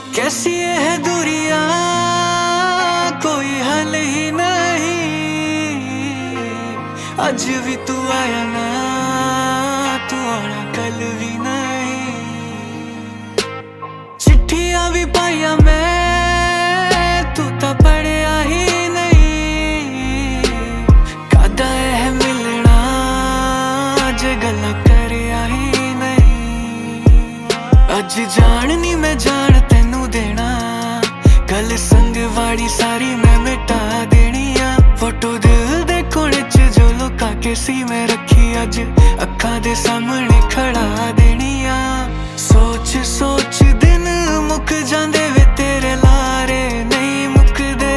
कैसी है दूरियां कोई हल ही नहीं। अज भी तू आया ना, तू आना कल भी नहीं। चिट्ठियां भी पाइया मैं, तू तो पढ़िया ही नहीं। कादा है मिलना जे गल्लां करिया ही नहीं। अज जान नी मैं जान तैनू देना, गल संग वाड़ी सारी मैं मिटा देनी आ। फोटो दिल दे कोने च जो लुका के सी मैं रखी, अज अखां दे सामने खड़ा देनी आ। सोच सोच दिन मुक जांदे वे तेरे लारे नहीं मुकदे।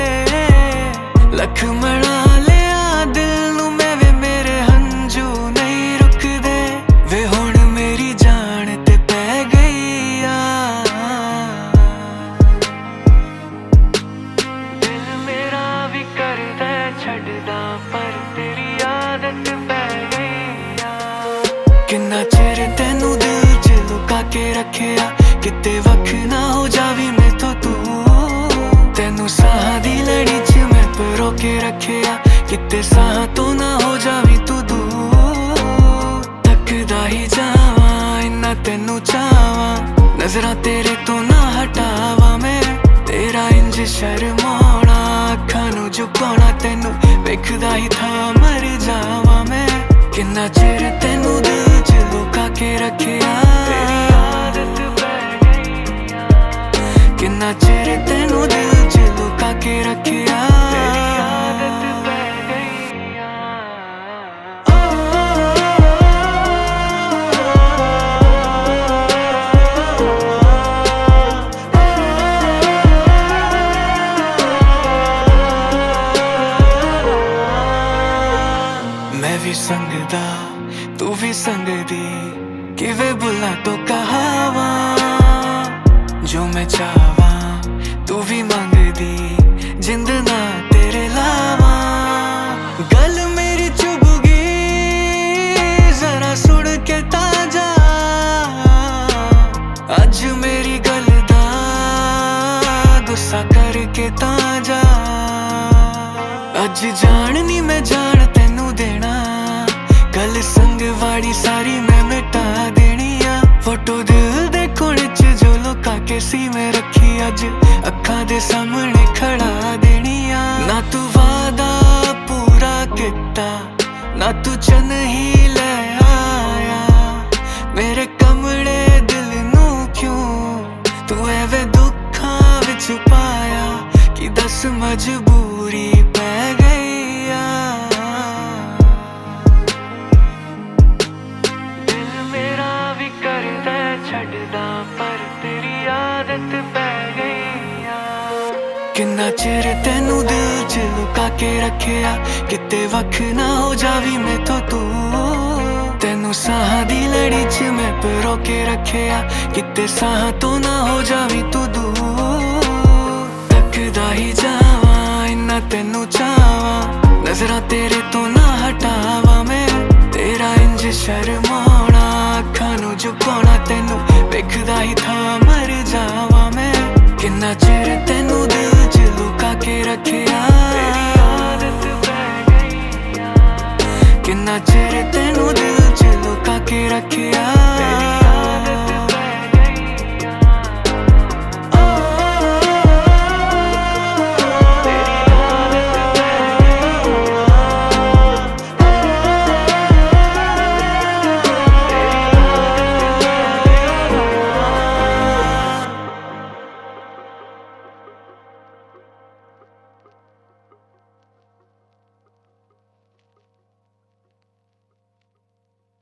लख मना लिया दिल नू मैं वे मेरे हंजू नहीं रुकदे। वे हुण मेरी जान ते पै गई आ। दिल मेरा भी करदा छड्डदा पर तेरी आदत पै गई आ। किन्ना चिर तैनू दिल च लुका के रखिया, किते वख ना हो जावी मैथों तू। तैनू साह दी लड़ी च मैं परो के रखिया, किते साह तो ना हो जावी तू दूर। तकदा ही जावां इन्ना तैनू चावां, नजरां तेरे तो ना हटावां मैं। तेरा इंज शर्माउणा अखां नू झुकाउणा, तैनू वेखदा ही था मर जावां मैं। किन्ना चिर तैनू दिल च लुका के रखिया, तेरी आदत पै गई आ। किन्ना चिर तैनू दिल च लुका के रखिया, तेरी आदत पै गई आ। मैं भी संगदा तू भी संगदी, किवे बुला तो कहावा। जो मैं चाहवा तू भी मंगदी, जिंद ना तेरे लावा। गल मेरी चुभगी जरा सुन के ताजा, अज मेरी गल दा गुस्सा करके ताजा। अज जान नी मैं जान तैनू देना, गल संग वाड़ी सारी मैं मिटा देनी आ। फोटो दिल दे कोने च जो लुका के सी मैं रखी, अज अखां दे सामने खड़ा देनी आ। ना तू वादा पूरा किता, ना तू चन ही ले आया। मेरे कमड़े दिल नू क्यों तू एवे दुखां विच पाया, कि दस मजबूरी पै गई आ। दिल मेरा भी करदा छड्डदा पर तेरी आदत पै गई आ। किन्ना चिर तैनू दिल च लुका के रखिया, किते वख ना हो जावी मैथों तू। तैनू साह दी लड़ी च मैं परो के रखिया, किते साह तो ना हो जावी तू दूर। तकदा ही जावां इन्ना तैनू चावां, नजरां तेरे तो ना हटावां मैं। तेरा इंज शर्माउणा अखां नू झुकाउणा, तैनू वेखदा ही था मर जावां मैं। किन्ना चिर तैनू दिल च लुका के रखिया, तेरी आदत पै गई आ। किन्ना चिर तैनू दिल च लुका के रखिया, तेरी